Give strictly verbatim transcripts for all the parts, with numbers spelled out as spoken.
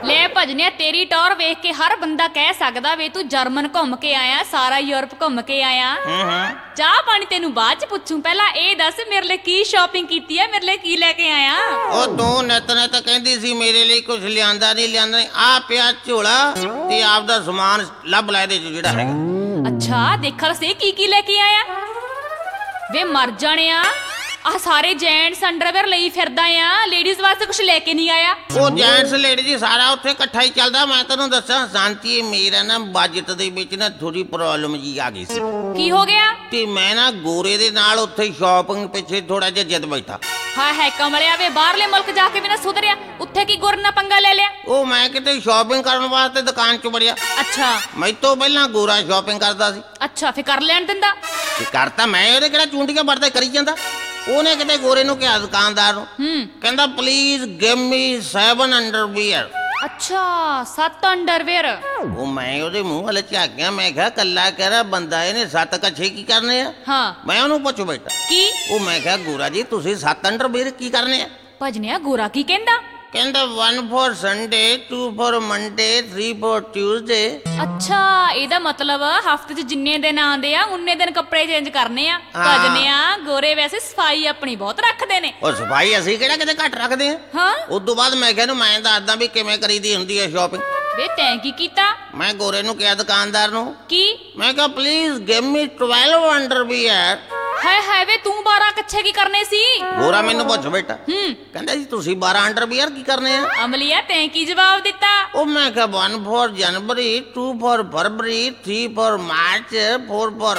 ले भजनिया तेरी टौर वेख के हर बंदा कह सकदा वे तू जर्मन घूम के आया, सारा यूरोप घूम के आया। चाह पानी तेनू बाद च पुछूं, पहला ए दस मेरे लिए की शॉपिंग कीती है, मेरे लिए की लेके आया? ओ तू नित नित कहंदी सी मेरे लिए कुछ लियांदा नहीं लियांदा नहीं, आ पिया झोला ते आपदा समान लभ लै दे जेड़ा है। अच्छा देखल से की की लेके आया? वे मर जाने आ सारे जेंट्स अंडरवेयर ਲਈ ਫਿਰਦਾ ਆ, ਲੇਡੀਜ਼ ਵਾਸਤੇ ਕੁਝ ਲੈ ਕੇ ਨਹੀਂ ਆਇਆ। ਉਹ ਜੈਂਟਸ ਲੇਡੀ ਜੀ ਸਾਰਾ ਉੱਥੇ ਇਕੱਠਾ ਹੀ ਚੱਲਦਾ। ਮੈਂ ਤੈਨੂੰ ਦੱਸਾਂ ਸ਼ਾਂਤੀ, ਮੇਰਾ ਨਾ ਬਜਟ ਦੇ ਵਿੱਚ ਨਾ ਥੋੜੀ ਪ੍ਰੋਬਲਮ ਜੀ ਆ ਗਈ ਸੀ। ਕੀ ਹੋ ਗਿਆ? ਤੇ ਮੈਂ ਨਾ ਗੋਰੇ ਦੇ ਨਾਲ ਉੱਥੇ ਸ਼ਾਪਿੰਗ ਪਿੱਛੇ ਥੋੜਾ ਜਿਹਾ ਜਿੱਦ ਬੈਠਾ। ਹਾਏ ਹਾਏ ਕਮਲਿਆ, ਵੇ ਬਾਹਰਲੇ ਮੁਲਕ ਜਾ ਕੇ ਵੀ ਨਾ ਸੁਧਰਿਆ, ਉੱਥੇ ਕੀ ਗੁਰ ਨਾਲ ਪੰਗਾ ਲੈ ਲਿਆ? ਉਹ ਮੈਂ ਕਿਤੇ ਸ਼ਾਪਿੰਗ ਕਰਨ ਵਾਸਤੇ ਦੁਕਾਨ 'ਚ ਵੜਿਆ। ਅੱਛਾ ਮੈਂ ਤੋਂ ਪਹਿਲਾਂ ਗੋਰਾ ਸ਼ਾਪਿੰਗ ਕਰਦਾ ਸੀ। ਅੱਛਾ ਫਿਰ ਕਰ ਲੈਣ ਦਿੰਦਾ? ਤੇ ਕਰਤਾ ਮੈਂ, ਉਹਦੇ ਕਿਹੜਾ ਚੁੰਡੀਆਂ ਵੜਦਾ ਕਰੀ ਜਾਂਦਾ। ਉਹਨੇ ਕਿਤੇ ਗੋਰੇ ਨੂੰ ਕਿਹਾ ਦੁਕਾਨਦਾਰ ਨੂੰ, ਕਹਿੰਦਾ please give me seven underwear. ਅੱਛਾ ਸੱਤ ਅੰਡਰਵੇਅਰ। ਉਹ ਮੈਂ ਉਹਦੇ ਮੂੰਹ ਵੱਲ ਝਾਕ ਗਿਆ, ਮੈਂ ਕਿਹਾ ਕੱਲਾ ਕਹਿਰਾ ਬੰਦਾ ਇਹਨੇ ਸੱਤ ਕੱਛੇ ਕੀ ਕਰਨੇ ਆ? ਹਾਂ ਮੈਂ ਉਹਨੂੰ ਪੁੱਛ ਬੈਠਾ ਕੀ? ਉਹ ਮੈਂ ਕਿਹਾ ਗੋਰਾ ਜੀ ਤੁਸੀਂ ਸੱਤ ਅੰਡਰਵੀਅਰ ਕੀ ਕਰਨੇ ਆ? ਭਜਨਿਆ ਗੋਰਾ ਕੀ ਕਹਿੰਦਾ? ਕਹਿੰਦਾ one for Sunday, two for Monday, three for Tuesday. ਅੱਛਾ ਇਹਦਾ ਮਤਲਬ ਹਫਤੇ 'ਚ ਜਿੰਨੇ ਦਿਨ ਆਉਂਦੇ ਆ ਉਨੇ ਦਿਨ ਕੱਪੜੇ ਚੇਂਜ ਕਰਨੇ ਆ। ਭਜਨਿਆ ਗੋਰੇ ਵੈਸੇ ਸਫਾਈ ਆਪਣੀ ਬਹੁਤ ਰੱਖਦੇ ਨੇ। ਉਹ ਸਫਾਈ ਅਸੀਂ ਕਿਹੜਾ ਕਿਤੇ ਘੱਟ ਰੱਖਦੇ ਆ। ਹਾਂ ਉਸ ਤੋਂ ਬਾਅਦ ਮੈਂ ਕਿਹਾ ਨੂੰ ਮੈਂ ਦੱਸਦਾ ਵੀ ਕਿਵੇਂ ਕਰੀਦੀ ਹੁੰਦੀ ਹੈ ਸ਼ਾਪਿੰਗ। ਵੇ ਤੈਂ ਕੀ ਕੀਤਾ? ਮੈਂ ਗੋਰੇ ਨੂੰ ਕਿਹਾ ਦੁਕਾਨਦਾਰ ਨੂੰ, ਕੀ? ਮੈਂ ਕਿਹਾ please give me twelve underwear. ਹਾਏ ਹਾਏ ਵੇ ਤੂੰ ਬਾਰਾਂ ਕੱਛੇ ਕੀ ਕਰਨੇ ਸੀ? ਗੋਰਾ ਮੈਨੂੰ ਪੁੱਛ ਬੈਠਾ, ਹੂੰ ਕਹਿੰਦਾ ਜੀ ਤੁਸੀਂ ਬਾਰਾਂ ਅੰਡਰਵੀਅਰ ਕੀ ਕਰਨੇ ਆ? ਅਮਲੀਆ ਤੈਂ ਕੀ ਜਵਾਬ ਦਿੱਤਾ? ਉਹ ਮੈਂ ਕਿਹਾ one for January, two for February, three for March, four for.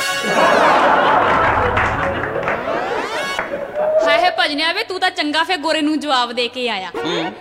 ਹਾਏ ਹਾਏ ਭਜਨਿਆ ਵੇ ਤੂੰ ਤਾਂ ਚੰਗਾ ਫੇ ਗੋਰੇ ਨੂੰ ਜਵਾਬ ਦੇ ਕੇ ਆਇਆ।